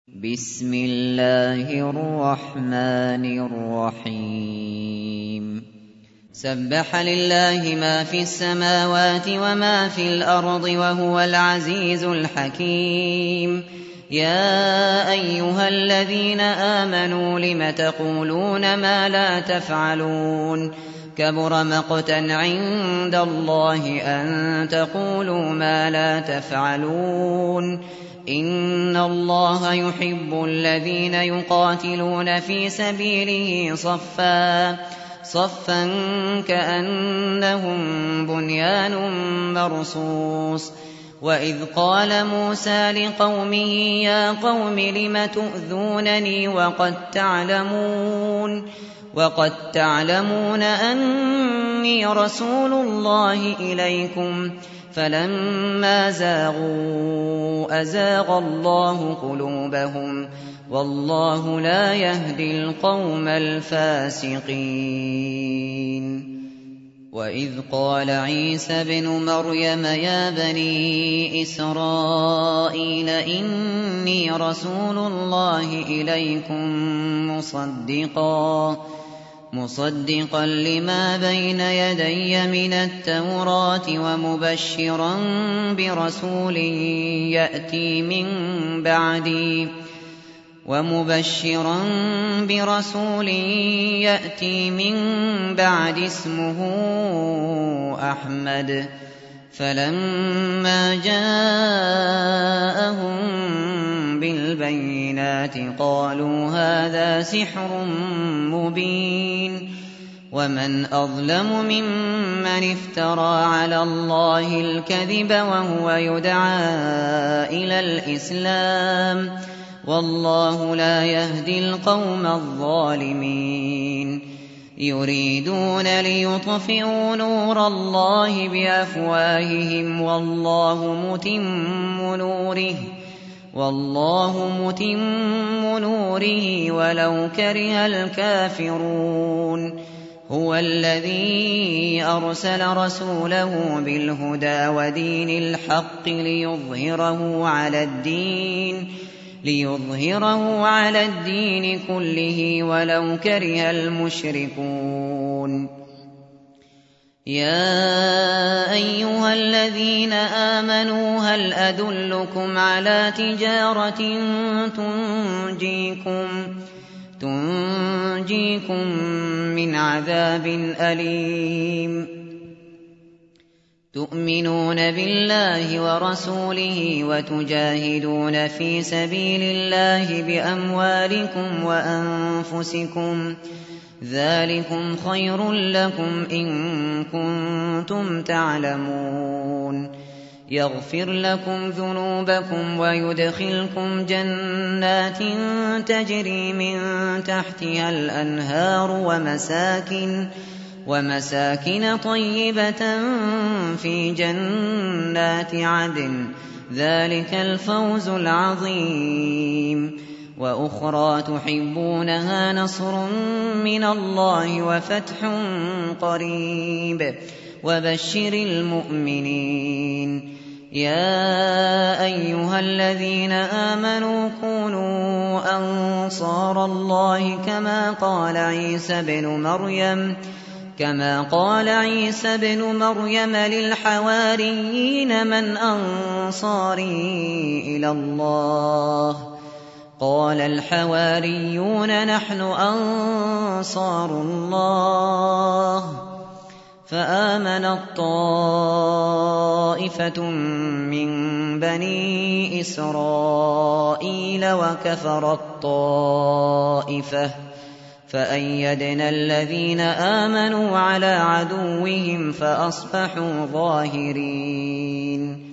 بسم الله الرحمن الرحيم سبح لله ما في السماوات وما في الأرض وهو العزيز الحكيم يا أيها الذين آمنوا لم تقولون ما لا تفعلون كبر مقتا عند الله أن تقولوا ما لا تفعلون إن الله يحب الذين يقاتلون في سبيله صفا كأنهم بنيان مرصوص وإذ قال موسى لقومه يا قوم لم تؤذونني وقد تعلمون أني رسول الله إليكم فلما زاغوا أزاغ الله قلوبهم والله لا يهدي القوم الفاسقين وإذ قال عيسى ابن مريم يا بني إسرائيل إني رسول الله إليكم مصدقا لما بين يدي من التوراة ومبشرا برسول يأتي من بعد اسمه أحمد فلما جاءهم بالبينات قالوا هذا سحر مبين ومن أظلم ممن افترى على الله الكذب وهو يدعى إلى الإسلام والله لا يهدي القوم الظالمين يريدون ليطفئوا نور الله بأفواههم والله متم نوره ولو كره الكافرون هو الذي أرسل رسوله بالهدى ودين الحق ليظهره على الدين كله ولو كره المشركون يا أيها الذين آمنوا هل أدلكم على تجارة تنجيكم من عذاب أليم تؤمنون بالله ورسوله وتجاهدون في سبيل الله بأموالكم وأنفسكم ذلكم خير لكم إن كنتم تعلمون يغفر لكم ذنوبكم ويدخلكم جنات تجري من تحتها الأنهار ومساكن طيبة في جنات عدن ذلك الفوز العظيم وأخرى تحبونها نصر من الله وفتح قريب وبشر المؤمنين يا أيها الذين آمنوا كونوا أنصار الله كما قال عيسى بن مريم للحواريين من أنصاري إلى الله قال الحواريون نحن أنصار الله فآمنت طائفة من بني إسرائيل وكفرت طائفة فأيدنا الذين آمنوا على عدوهم فأصبحوا ظاهرين